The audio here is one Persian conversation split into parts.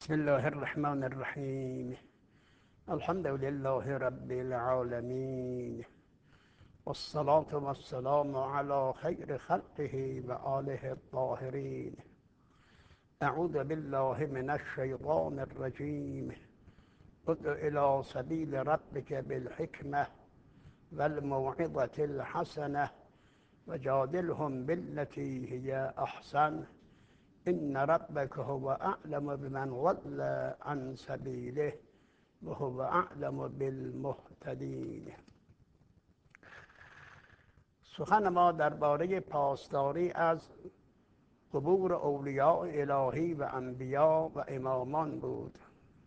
بسم الله الرحمن الرحيم. الحمد لله رب العالمين، والصلاة والسلام على خير خلقه وآله الطاهرين. أعوذ بالله من الشيطان الرجيم. ادع إلى سبيل ربك بالحكمة والموعظة الحسنة وجادلهم بالتي هي أحسن إن ربك هو أعلم بمن ضل عن سبيله وهو أعلم بالمهتدین. سخن ما درباره پاسداری از قبور اولیاء الهی و انبیا و امامان بود.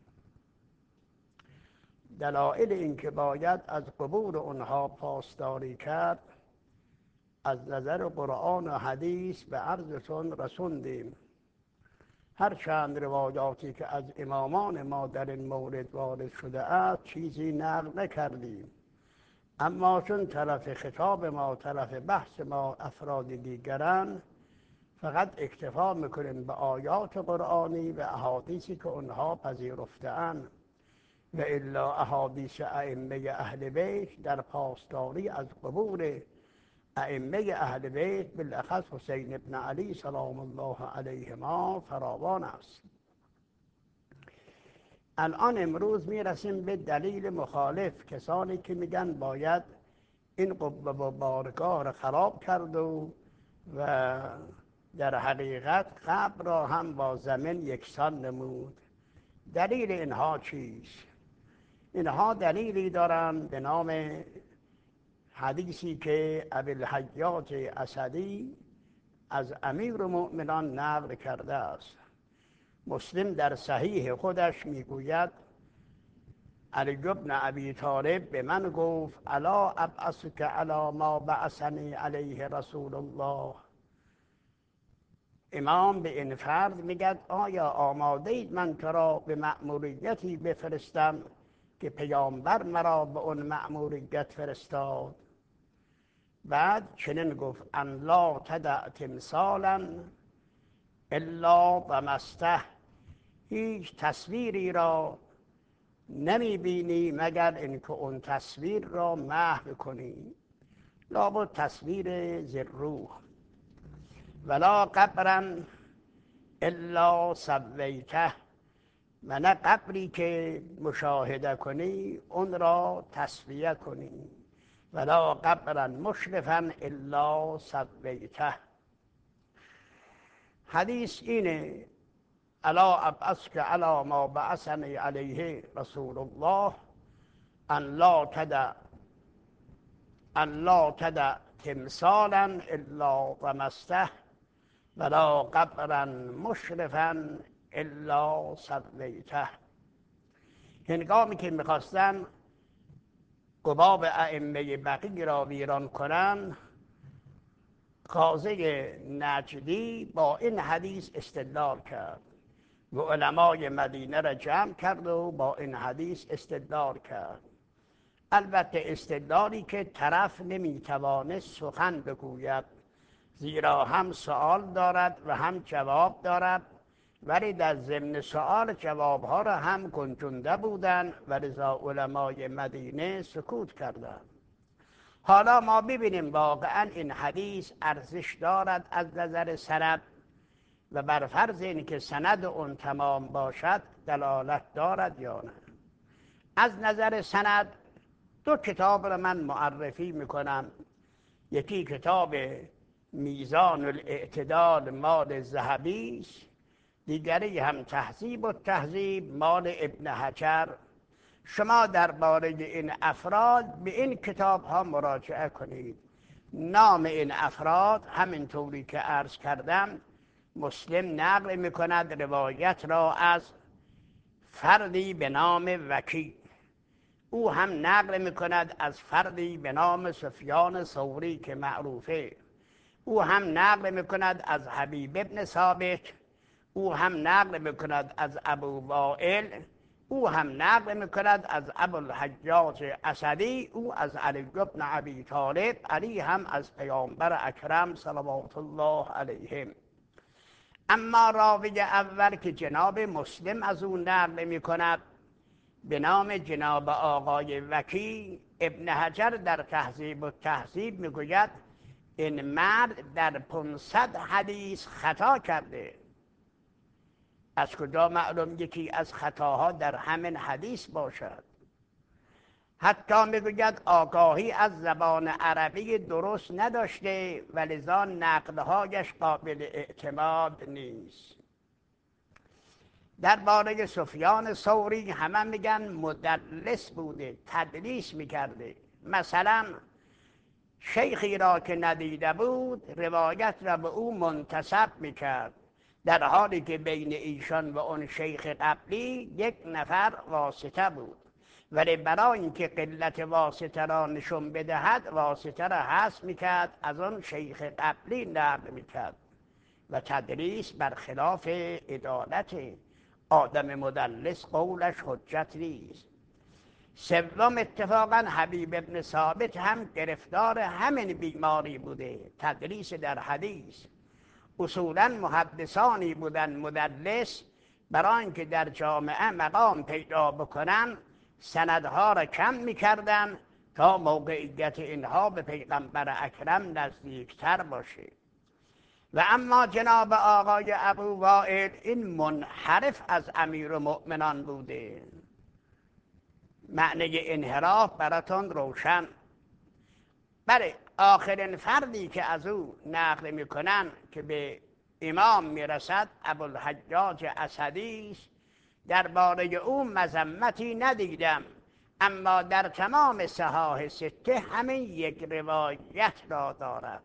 دلایل اینکه باید از قبور آنها پاسداری کرد از نظر قرآن و حدیث به عرضتون رسوندیم. هرچند روایاتی که از امامان ما در این مورد وارد شده است چیزی نقل نکردیم، اما چون طرف خطاب ما، طرف بحث ما افراد دیگران، فقط اکتفا میکنیم به آیات قرآنی و احادیثی که اونها پذیرفته‌اند و الا احادیث ائمه اهل بیت در پاسداری از قبور ائمه اهل بیت بالاخص حسین ابن علی سلام الله علیهما فراوان است. الان امروز میرسیم به دلیل مخالف، کسانی که میگن باید این قبه و بارگاه را خراب کرد و در حقیقت قبر را هم با زمین یکسان نمود. دلیل اینها چیست؟ اینها دلیلی دارند به نام حدیثی که ابوالحجاج اسدی از امیرالمؤمنین نقل کرده است. مسلم در صحیح خودش میگوید علی بن ابی طالب به من گفت الا ابعثک علی ما بعثنی علیه رسول الله. امام به این فرد میگه آیا آماده اید من تو را به مأموریتی بفرستم که پیامبر مرا به اون مأموریت فرستاد؟ بعد چنین گفت ان لا تدع تمثالا الا طمسته. هیچ تصویری را نمی بینی مگر اینکه اون تصویر را محو کنی، لابد تصویر ذی-الروح. ولا قبرا الا سویته، و نه قبری که مشاهده کنی اون را تصفیه کنی. ولا قبرا مشرفا الا سویته. حدیث اینه الا ابعثک علی ما بعثنی علیه رسول الله ان لا تدع تمثالا الا طمسته ولا قبرا مشرفا الا سویته. هنگامی که میخواستن قباب ائمه بقیع را ویران کنند، قاضی نجدی با این حدیث استدلال کرد و علمای مدینه را جمع کرد و با این حدیث استدلال کرد. البته استدلالی که طرف نمیتوانست سخن بگوید، زیرا هم سوال دارد و هم جواب دارد، ولی در ضمن سوال جوابها را هم گنجونده بودند و لذا علمای مدینه سکوت کردند. حالا ما ببینیم واقعا این حدیث ارزش دارد از نظر سند و بر فرض این که سند اون تمام باشد دلالت دارد یا نه. از نظر سند دو کتاب را من معرفی میکنم. یکی کتاب میزان الاعتدال مال ذهبی است، دیگری هم تهذیب التهذیب مال ابن حجر. شما درباره این افراد به این کتاب ها مراجعه کنید. نام این افراد همینطوری که عرض کردم مسلم نقل میکند روایت را از فردی به نام وکی، او هم نقل میکند از فردی به نام سفیان ثوری که معروفه، او هم نقل میکند از حبیب ابن ثابت، او هم نقل میکند از ابو وائل، او هم نقل میکند از ابوالحجاج اسدی، او از علی بن ابی طالب، علی هم از پیامبر اکرم صلوات الله علیهم. اما راوی اول که جناب مسلم از او نقل می کند به نام جناب آقای وکی، ابن حجر در تهذیب التهذیب می گوید این مرد در 500 حدیث خطا کرده. از کجا معلوم یکی از خطاها در همین حدیث باشد؟ حتی میگوید آگاهی از زبان عربی درست نداشته و لذا نقلهایش قابل اعتماد نیست. درباره سفیان ثوری همه میگن مدلس بوده، تدلیس میکرده. مثلا شیخی را که ندیده بود روایت را به او منتسب میکرد، در حالی که بین ایشان و اون شیخ قبلی یک نفر واسطه بود، ولی برای اینکه قلت واسطه را نشون بدهد واسطه را حذف میکرد، از اون شیخ قبلی نقل میکرد و تدریس برخلاف عدالت. آدم مدلس قولش حجت نیست. سوم اتفاقا حبیب ابن ثابت هم گرفتار همین بیماری بوده، تدریس در حدیث. اصولا محدثانی بودن مدلس، برای اینکه در جامعه مقام پیدا بکنن سندها را کم میکردن تا موقعیت اینها به پیغمبر اکرم نزدیکتر باشه. و اما جناب آقای ابو وائل این منحرف از امیرالمؤمنان بوده. معنی انحراف براتون روشن. بله، آخرین فردی که از او نقل میکنن که به امام میرسد ابوالحجاج اسدی است. درباره او مذمتی ندیدم، اما در تمام صحاح سته همین یک روایت را دارد.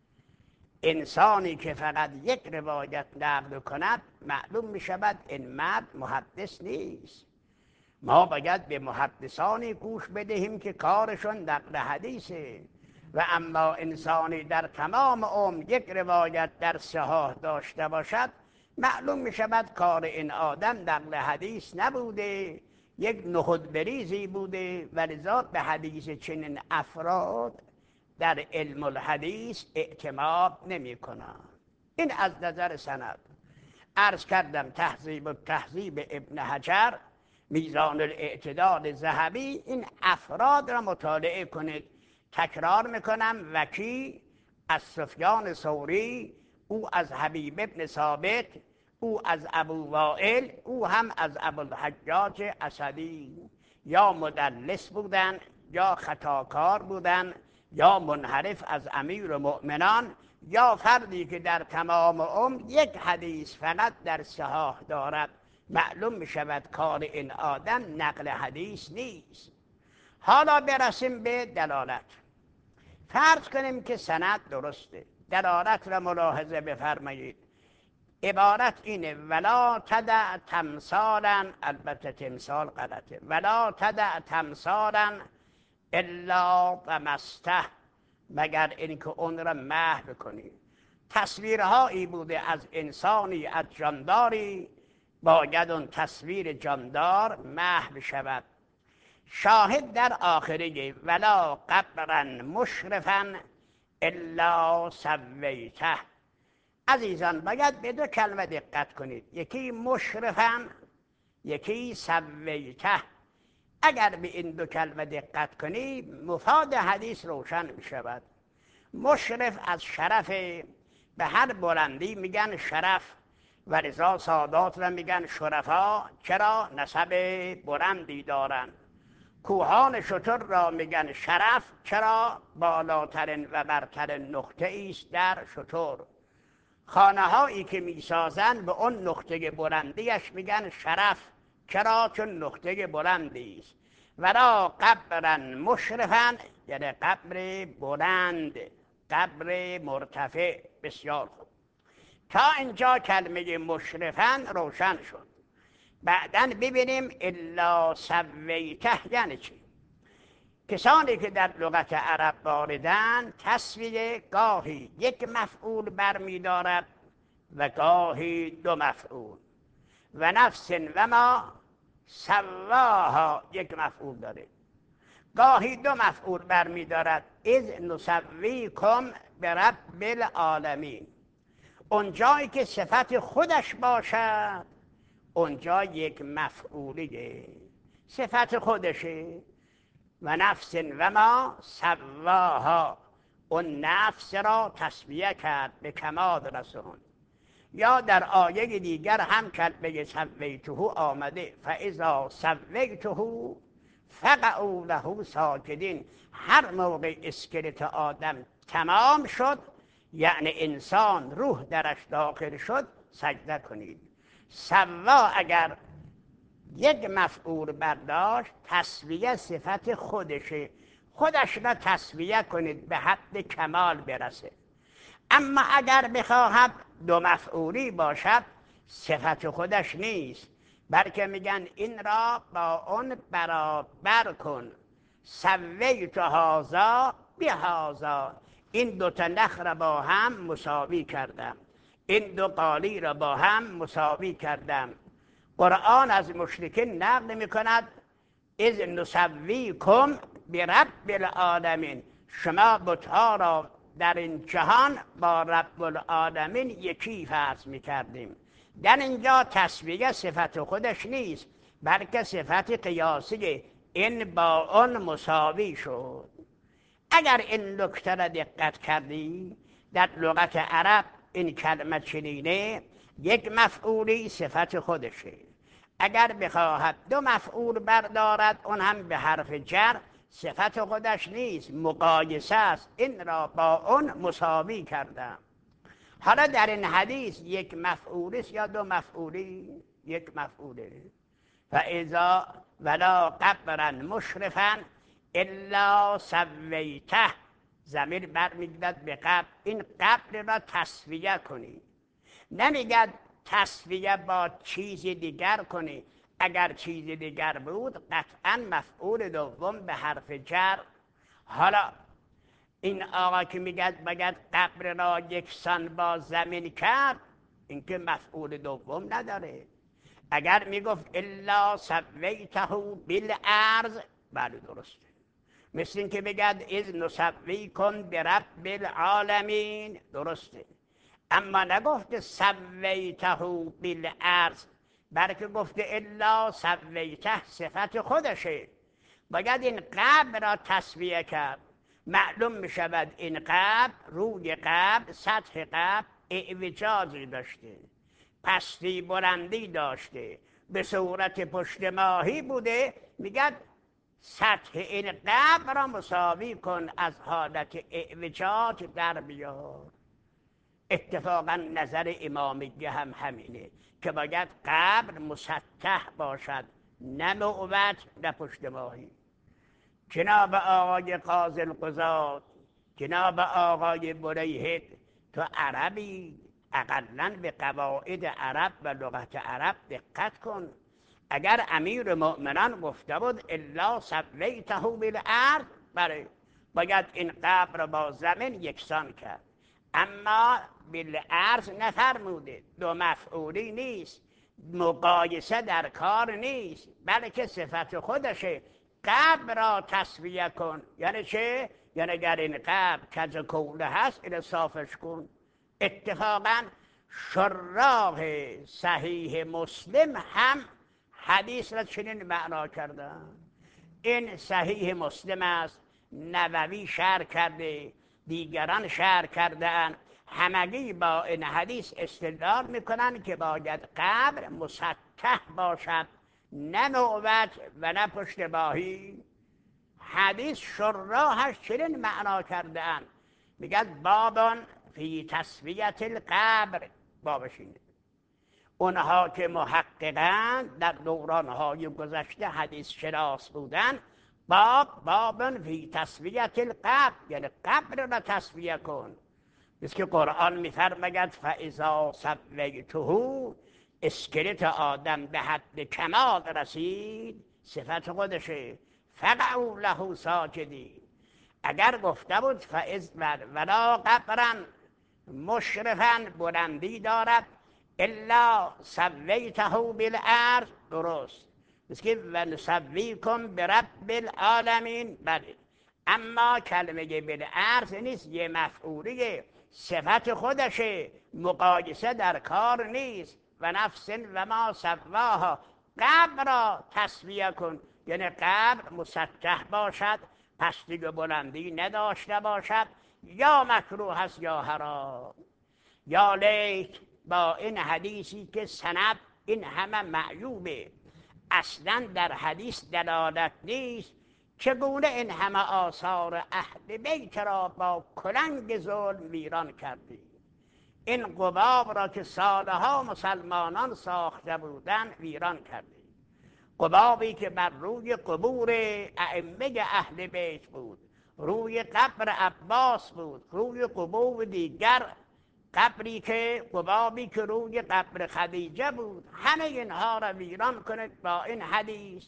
انسانی که فقط یک روایت نقل کند معلوم می شود این مرد محدث نیست. ما باید به محدثانی گوش بدهیم که کارشون نقل حدیثه. و اما انسانی در تمام عمر یک روایت در صحاح داشته باشد معلوم می شود کار این آدم نقل حدیث نبوده، یک نخود بریزی بوده و لذا به حدیث چنین افراد در علم الحدیث اعتماد نمی کنند. این از نظر سند. عرض کردم تهذیب التهذیب ابن حجر، میزان الاعتدال ذهبی، این افراد را مطالعه کنید. تکرار میکنم، وکی از سفیان ثوری، او از حبیب ابن ثابت، او از ابو وائل، او هم از ابوالحجاج اسدی. یا مدلس بودن، یا خطاکار بودن، یا منحرف از امیرالمؤمنان، یا فردی که در تمام عمر یک حدیث فقط در صحاح دارد. معلوم می شود کار این آدم نقل حدیث نیست. حالا برسیم به دلالت. فرض کنیم که سند درسته. دلالت را ملاحظه بفرمایید. عبارت اینه ولا تدع تمثالا، البته تمثال غلطه، ولا تدع تمثالا الا طمسته، مگر اینکه اون را محو کنی. تصویرهایی بوده از انسانی، از جانداری، باید اون تصویر جاندار محو شود. شاهد در آخره ولا قبرا مشرفا الا سویته. عزیزان باید به دو کلمه دقت کنید، یکی مشرفا، یکی سویته. اگر به این دو کلمه دقت کنید مفاد حدیث روشن می شود. مشرف از شرف، به هر بلندی میگن شرف و لذا سادات را میگن شرفا. چرا؟ نسب بلندی دارن. کوهان شتر را میگن شرف. چرا؟ بالاترین و برترین نقطه است در شتر. خانه هایی که میسازن به اون نقطه بلندیش میگن شرف. چرا؟ چون نقطه بلندی است. ولا قبرا مشرفا، یعنی قبر بلند، قبر مرتفع. بسیار خوب. تا اینجا کلمه مشرفا روشن شد. بعداً ببینیم الا سویته یعنی چی. کسانی که در لغت عرب واردن تصویر گاهی یک مفعول برمی دارد و گاهی دو مفعول. و نفس و ما سواها یک مفعول داره، گاهی دو مفعول برمی دارد. اذ نسویکم برب العالمین. اونجایی که صفت خودش باشد اونجا یک مفعولیه، صفت خودشه. و نفس و ما سواها، اون نفس را تسویه کرد، به کمال رسوند. یا در آیه دیگر هم کلمه سویته آمده، فاذا سویته فقعوا له ساجدین. هر موقع اسکلت آدم تمام شد، یعنی انسان روح درش داخل شد، سجده کنید. سوا اگر یک مفعول برداشت، تسویه صفت خودشه، خودش را تسویه کنید به حد کمال برسه. اما اگر بخواهد دو مفعولی باشد، صفت خودش نیست، بلکه میگن این را با اون برابر کن. سویت هذا بهذا، این دو تا نخ را با هم مساوی کردم، این دو قالی را با هم مساوی کردم. قرآن از مشرکین نقل میکند اذ نسویکم برب العالمین، شما بت‌ها را در این جهان با رب العالمین یکی فرض میکردیم. در اینجا تسویه صفت خودش نیست، بلکه صفت قیاسی، این با اون مساوی شد. اگر این نکته را دقت کردی، در لغت عرب این کلمه چنینه، یک مفعولی صفت خودشه. اگر بخواهد دو مفعول بردارد، اون هم به حرف جر، صفت خودش نیست، مقایسه است، این را با اون مساوی کردم. حالا در این حدیث یک مفعولی است یا دو مفعولی؟ یک مفعوله. فاذا ولا قبرا مشرفا الا سویته، ضمیر برمیگردد به قبر، این قبر را تسویه کنی. نمیگد تسویه با چیز دیگر کنی، اگر چیز دیگر بود قطعا مفعول دوم به حرف جر. حالا این آقا که میگد باید قبر را یکسان با زمین کرد، این که مفعول دوم نداره. اگر میگفت الا سویته بالارض، بله درسته. مثل این که بگد اذ نسویکم برب العالمین، درسته. اما نگفته سویته بالارض، بلکه گفته الا سویته صفت خودشه، باید این قبر را تسویه کرد. معلوم می شود این قبر، روی قبر، سطح قبر اعوجاجی داشته، پستی بلندی داشته، به صورت پشت ماهی بوده. میگد سطح این قبر را مساوی کن، از حالت اعوجاج در بیار. اتفاقا نظر امامیه هم همینه که باید قبر مسطح باشد، نه معوج نه پشت ماهی. جناب آقای قاضی القضات، جناب آقای بریهد، تو عربی، اقلاً به قواعد عرب و لغت عرب دقت کن. اگر امیر مؤمنان گفته بود الا سویته بالارض، برای باید این قبر را با زمین یکسان کرد. اما بالارض نفرموده، دو مفعولی نیست، مقایسه در کار نیست، بلکه صفت خودشه. قبر را تسویه کن، یعنی چه؟ یعنی اگر این قبر کج کوله هست، اینو صافش کن. اتفاقا شراح صحیح مسلم هم حدیث را چنین معنا کردن. این صحیح مسلم است، نووی شرح کرده، دیگران شرح کردن، همگی با این حدیث استدلال میکنن که باید قبر مسطح باشد، نه معوج و نه پشت ماهی. حدیث شراحش چنین معنا کردن، میگن بابان فی تسویت القبر، بابش اینه. اونها که محققن در دورانهای گذشته حدیث شناس بودن، بابن فی تسویت القبر، یعنی قبر را تسویه کن. مثل که قرآن میفرماید فاذا سویته، اسکلت آدم به حد کمال رسید، صفت خودشه، فقعوا له ساجدین. اگر گفته بود فاذ ولا قبرا مشرفا، بلندی دارد، الا سویته بالارض، درست. مثل که ونسویکم برب العالمین، بله. اما کلمه بالارض نیست، یه مفعولیه، صفت خودشه، مقایسه در کار نیست. و نفس و ما سواها، قبر را تصویه کن، یعنی قبر مسطح باشد، پستی و بلندی نداشته باشد، یا مکروه است یا حرام. یا لیک با این حدیثی که سند این همه معیوبه، اصلا در حدیث دلالت نیست، چگونه این همه آثار اهل بیت را با کلنگ ظلم ویران کردی. این قباب را که سالها مسلمانان ساخته بودند ویران کردی. قبابی که بر روی قبور ائمه اهل بیت بود، روی قبر عباس بود، روی قبور دیگر، قبابی که روی قبر خدیجه بود، همه اینها را ویران کنید با این حدیث.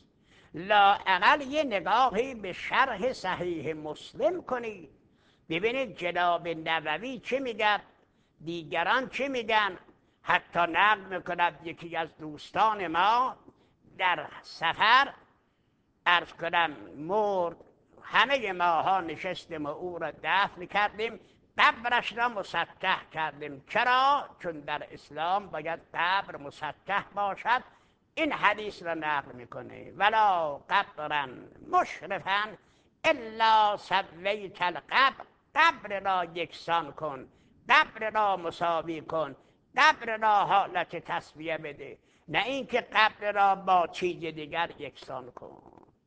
لااقل یه نگاهی به شرح صحیح مسلم کنید، ببینید جناب نووی چه میگه، دیگران چه میگن. حتی نقل میکند یکی از دوستان ما در سفر عرض کنم مرد، همه ماها نشستیم و او را دفن کردیم، قبرش را مسطح کردیم. چرا؟ چون در اسلام باید قبر مسطح باشد. این حدیث را نقل میکنه، ولا قبرا مشرفا الا سویت القبر، قبر را یکسان کن، قبر را مساوی کن، قبر را حالت تسویه بده، نه اینکه قبر را با چیز دیگر یکسان کن.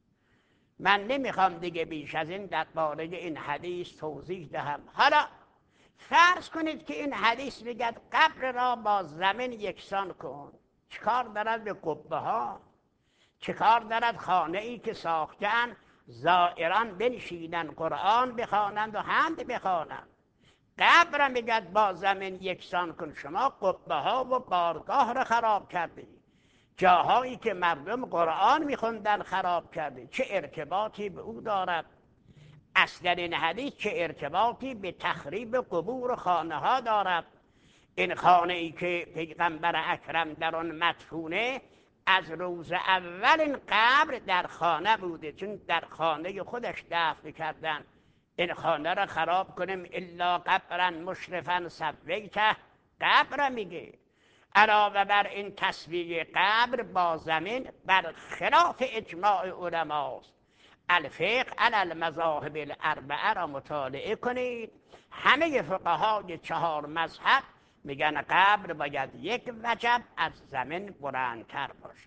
من نمیخوام دیگه بیش از این درباره این حدیث توضیح دهم. حالا فرض کنید که این حدیث میگه قبر را با زمین یکسان کن، چیکار دارد به قبه ها؟ چیکار دارد خانه ای که ساختن زائران بنشینن قرآن بخوانند و حمد بخوانند؟ قبر میگه با زمین یکسان کن. شما قبه ها و بارگاه را خراب کردی، جاهایی که مردم قرآن میخوندن خراب کردی. چه ارتباطی به او دارد؟ اصلا این حدیث چه ارتباطی به تخریب قبور و خانه ها دارد؟ این خانه ای که پیغمبر اکرم در آن مدفونه، از روز اول این قبر در خانه بوده، چون در خانه خودش دفن کردن. این خانه را خراب کنیم الا قبرا مشرفا سویته، قبر میگه. علاوه بر این تسویه قبر با زمین بر خلاف اجماع علماست. الفقه علی المذاهب الاربعه را مطالعه کنید، همه فقهای 4 مذهب میگن قبر باید یک وجب از زمین بلندتر باشه.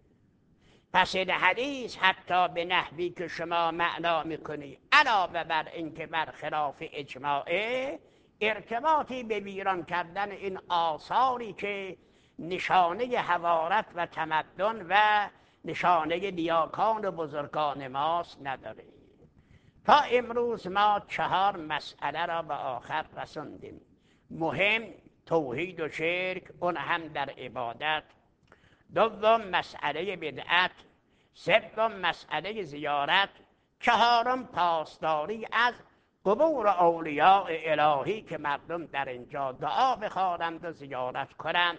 پس این حدیث حتی به نحوی که شما معنا میکنی، علاوه بر اینکه بر خلاف اجماعه، ارتباطی به ویران کردن این آثاری که نشانه حضارت و تمدن و نشانه نیاکان و بزرگان ماست نداره. تا امروز ما 4 مسئله را به آخر رسوندیم. مهم توحید و شرک، اون هم در عبادت. دوم مسئله بدعت. سوم مسئله زیارت. 4 پاسداری از قبور اولیاء الهی که مردم در اینجا دعا بخوانند و زیارت کنند.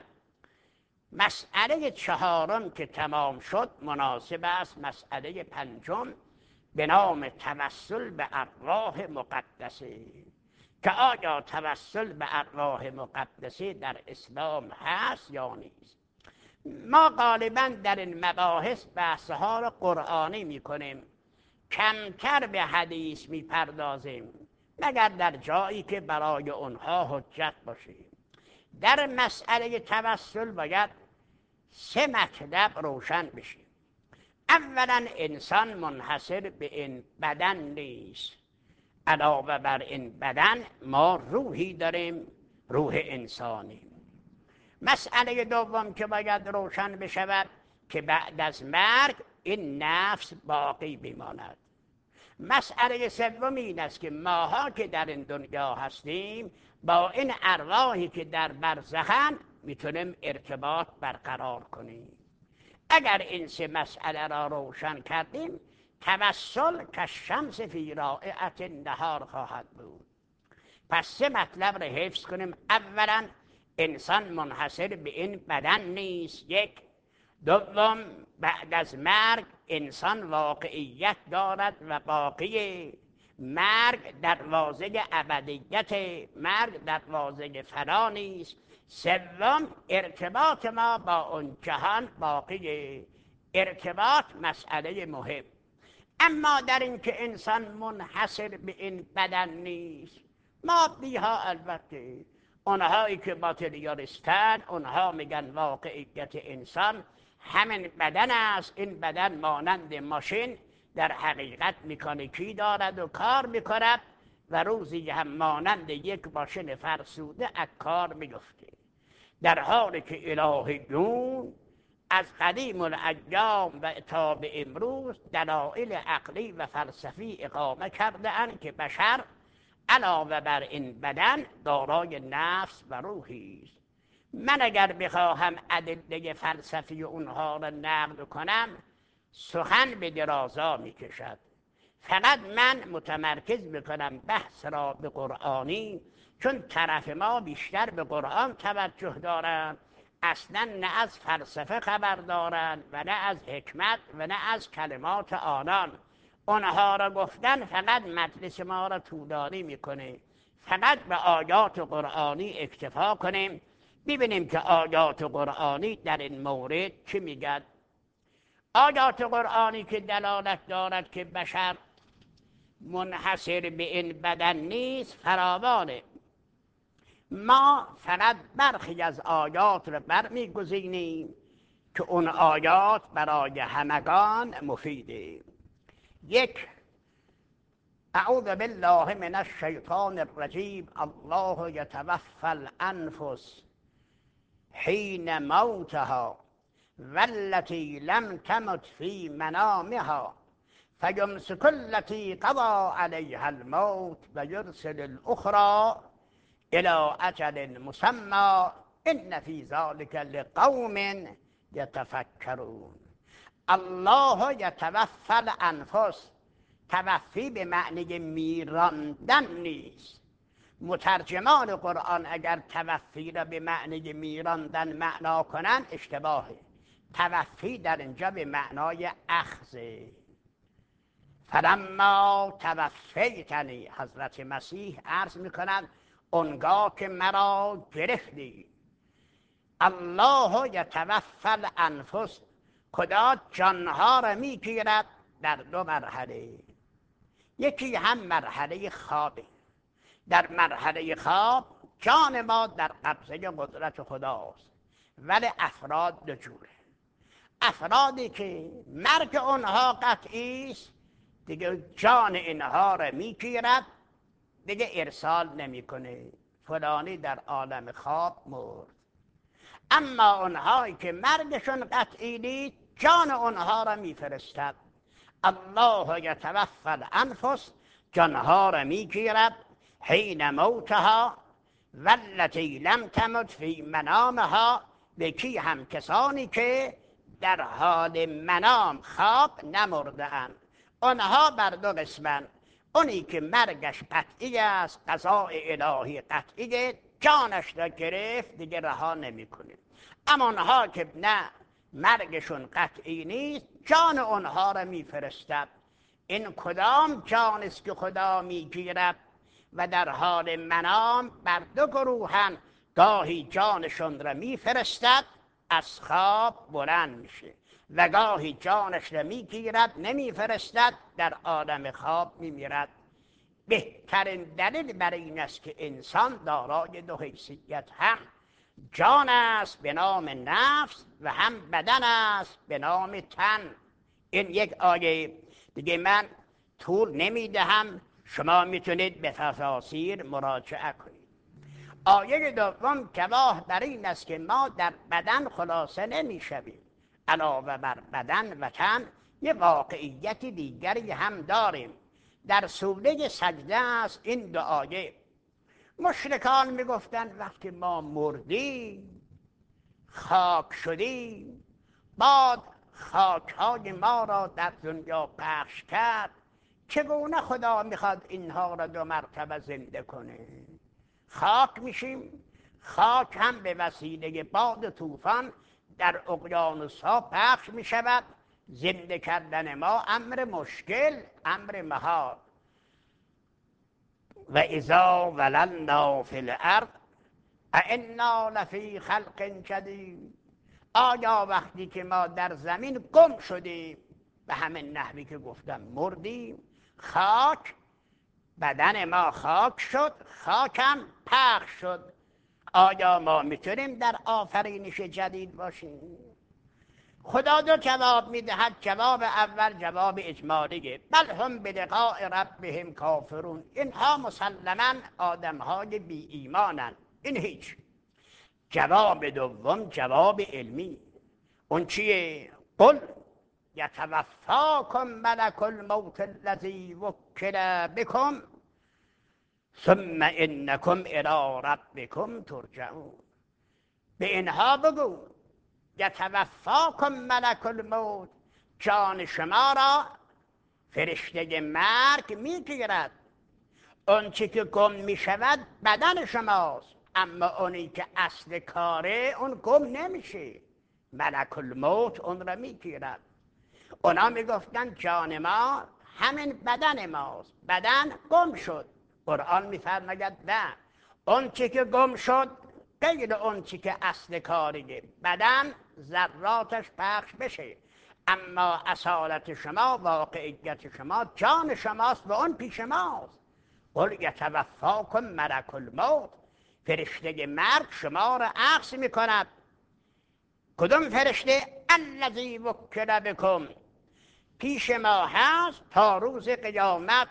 مسئله 4 که تمام شد، مناسب است مسئله 5 به نام توسل به ارواح مقدسه، که آیا توسل به ارواح مقدسه در اسلام هست یا نیست. ما غالبا در این مباحث بحثها را قرآنی میکنیم، کمتر به حدیث میپردازیم، مگر در جایی که برای اونها حجت باشه. در مسئله توسل باید 3 مطلب روشن بشه. اولا انسان منحصر به این بدن نیست، علاوه بر این بدن ما روحی داریم، روح انسانی. مسئله دوم که باید روشن بشود که بعد از مرگ این نفس باقی بماند. مسئله سوم این است که ماها که در این دنیا هستیم با این ارواحی که در برزخن میتونیم ارتباط برقرار کنیم. اگر این 3 مسئله را روشن کردیم، توسل کالشمس فی رائعة النهار خواهد بود. پس 3 مطلب را حفظ کنیم. اولا انسان منحصر به این بدن نیست، 1. دوم بعد از مرگ انسان واقعیت دارد و باقیه. مرگ دروازه ابدیت، مرگ دروازه فنا نیست. سوم، ارتباط ما با اون جهان باقیه. ارتباط مسئله مهم. اما در این که انسان منحصر به این بدن نیست، مادی‌ها البته، اونهایی که باطلیارستن اونها میگن واقعیت انسان همین بدن است. این بدن مانند ماشین در حقیقت مکانیکی دارد و کار میکند و روزی هم مانند یک ماشین فرسوده از کار میفته، در حالی که الهیون از قدیم الایام و تا به امروز دلایل عقلی و فلسفی اقامه کرده اند که بشر علاوه بر این بدن دارای نفس و روحی است. من اگر بخواهم ادله فلسفی اونها را نقد کنم سخن به درازا میکشد. فقط من متمرکز میکنم بحث را به قرآنی، چون طرف ما بیشتر به قرآن توجه دارند، اصلا نه از فلسفه خبر دارند و نه از حکمت و نه از کلمات آنان. اونها را گفتن فقط مجلس ما را طولانی میکنه. فقط به آیات قرآنی اکتفا کنیم، ببینیم که آیات قرآنی در این مورد چی میگن. آیات قرآنی که دلالت دارد که بشر منحصر به این بدن نیست فراوانه. ما فقط برخی از آیات را برمیگزینیم که اون آیات برای همگان مفیده. یک، اعوذ بالله من الشیطان الرجیم. الله یتوفی الانفس حین موتها والتي لم تمت في منامها فيمسك التي قضى عليها الموت ويرسل الأخرى إلى أجل مسمى إن في ذلك لقوم يتفكرون. الله يتوفى الأنفس. توفی به معنی میراندن نیست. مترجمان قرآن اگر توفی را به معنی میراندن معنا کنن اشتباهه. توفی در اینجا به معنای اخذه. فلما توفیتنی، حضرت مسیح عرض میکنند اونگاه که مرا گرفتی. الله یتوفی الانفس، خدا جانها را میگیرد در دو مرحله. یکی هم مرحله خوابه. در مرحله خواب جان ما در قبضه قدرت خداست، ولی افراد دو جوره. افرادی که مرگ اونها قطعی است دیگه جان اینها را میگیرد، دیگه ارسال نمیکنه فلانی در عالم خواب مرد. اما اونهایی که مرگشون قطعی نیست جان اونها را میفرستد. الله یتوفی الانفس، جانها را میگیرد حین موتها والتي لم تمت فی منامها. به کی؟ هم کسانی که در حال منام خواب نمرده اند. آنها بر دو قسمند. اونی که مرگش قطعی است، قضای الهی قطعیه، جانش را گرفت دیگه رها نمیکنه. اما آنها که نه مرگشون قطعی نیست جان آنها را میفرستد. این کدام جان است که خدا میگیرد و در حال منام بر دو گروهن. گاهی جانشون را میفرستد از خواب بلند میشه و گاهی جانش را میگیرد نمیفرستد در عالم خواب میمیرد. بهترین دلیل بر این است که انسان دارای دو حیثیت، هم جان است به نام نفس و هم بدن است به نام تن. این یک آیه دیگه من طول نمیدهم، شما میتونید به تفاسیر مراجعه کنید. آیه دوم گواه بر این است که ما در بدن خلاصه نمیشویم. علاوه بر بدن و تن یه واقعیت دیگری هم داریم. در سوره سجده است این دو آیه. مشرکان میگفتند وقتی ما مردیم خاک شدیم، بعد خاکهای ما را در دنیا پخش کرد، چگونه خدا میخواد اینها را دو مرتبه زنده کنه؟ خاک میشیم، خاک هم به وسیله باد طوفان در اقیانوس‌ها پخش میشود. زنده کردن ما امر مشکل، امر محال. و اذا وللنا فی الارض ائنا لفی خلق جدید. آیا وقتی که ما در زمین گم شدیم، به همین نحوی که گفتم مردیم، خاک بدن ما خاک شد، خاکم پخش شد، آیا ما میتونیم در آفرینش جدید باشیم؟ خدا دو جواب میدهد. جواب اول جواب اجمالیه، بل هم بلقاء ربهم کافرون. اینها مسلما آدمهای بی ایمانن، این هیچ. جواب دوم جواب علمی. اون چیه؟ قل یتوفاکم ملک الموت الذی وکل بکم ثم انکم الی ربکم ترجعون. به اینها بگو یتوفاکم ملک الموت، جان شما را فرشته مرگ میگیرد. اون چی که گم میشود بدن شماست، اما اونی که اصل کاره اون گم نمیشه، ملک الموت اون را میگیرد. اونا میگفتن جان ما همین بدن ماست، بدن گم شد. قرآن میفرماید نه، اون چی که گم شد غیر اون چی که اصل کاریه. بدن ذراتش پخش بشه، اما اصالت شما، واقعیت شما، جان شماست و اون پیش ماست. قل یتوفاکم ملک الموت، فرشته مرگ شما را اخذ میکند. کدوم فرشته؟ الذی وکل بکم، پیش ما هست تا روز قیامت.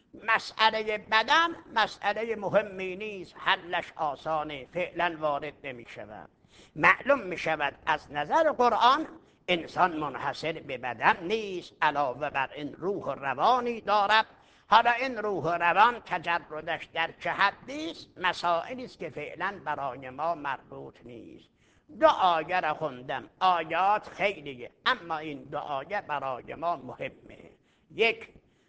مسئله بدن مسئله مهمی نیست، حلش آسانه، فعلا وارد نمی شود. معلوم می شود از نظر قرآن انسان منحصر به بدن نیست، علاوه بر این روح و روانی دارد. حالا این روح و روان تجردش در چه حدی است، مسائلی است که فعلا برای ما مربوط نیست. دو آیه را خوندم، آیات خیلیه، اما این دو آیه برای ما مهمه. یک،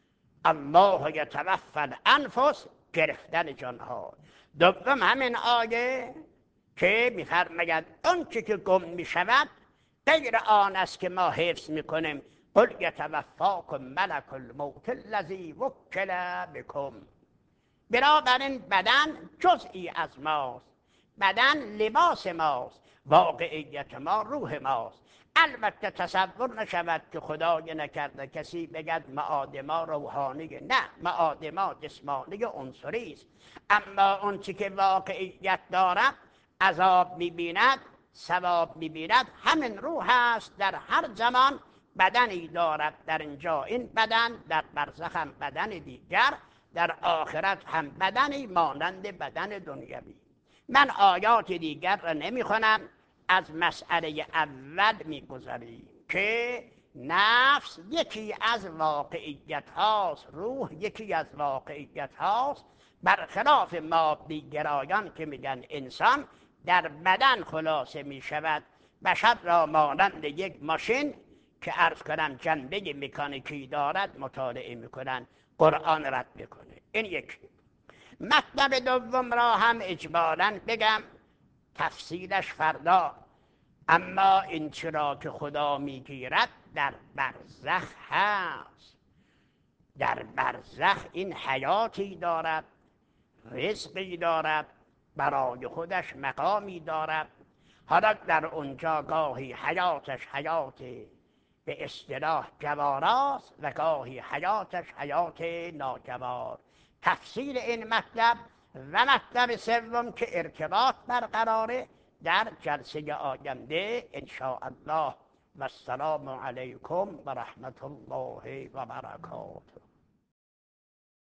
الله یتوفی الانفس، گرفتن جانها. دوم همین آیه که میفرماید اون چی که گم میشود غیر آن است که ما حفظ میکنیم. قل یتوفاکم ملک الموت الذی وکل بکم. بنابراین بدن جزئی از ماست، بدن لباس ماست، واقعیت ما روح ماست. البته تصور نشود که خدای نکرده کسی بگد معاد ما روحانیه، نه، معاد ما جسمانی عنصری است. اما اون چی که واقعیت دارد، عذاب میبیند، ثواب میبیند، همین روح است. در هر زمان بدنی دارد، در اینجا این بدن، در برزخ هم بدن دیگر، در آخرت هم بدنی مانند بدن دنیوی. من آیات دیگر را نمیخونم، از مسئله اول میگذریم که نفس یکی از واقعیت هاست، روح یکی از واقعیت هاست، برخلاف مادیگرایان که میگن انسان در بدن خلاصه میشود. بشر را مانند یک ماشین که عرض کنم جنبه مکانیکی دارد مطالعه میکنن، قرآن رد میکنه. این یک. مطلب دوم را هم اجمالاً بگم، تفصیلش فردا. اما این چرا که خدا میگیرد در برزخ هست. در برزخ این حیاتی دارد، رزقی دارد، برای خودش مقامی دارد. حالا در اونجا گاهی حیاتش حیات به اصطلاح جواراست و گاهی حیاتش حیات ناجوار. تفصیل این مطلب و مطلب سوم که ارتباط برقراره در جلسه آینده ان شاء الله. و السلام علیکم و رحمت الله و برکاته.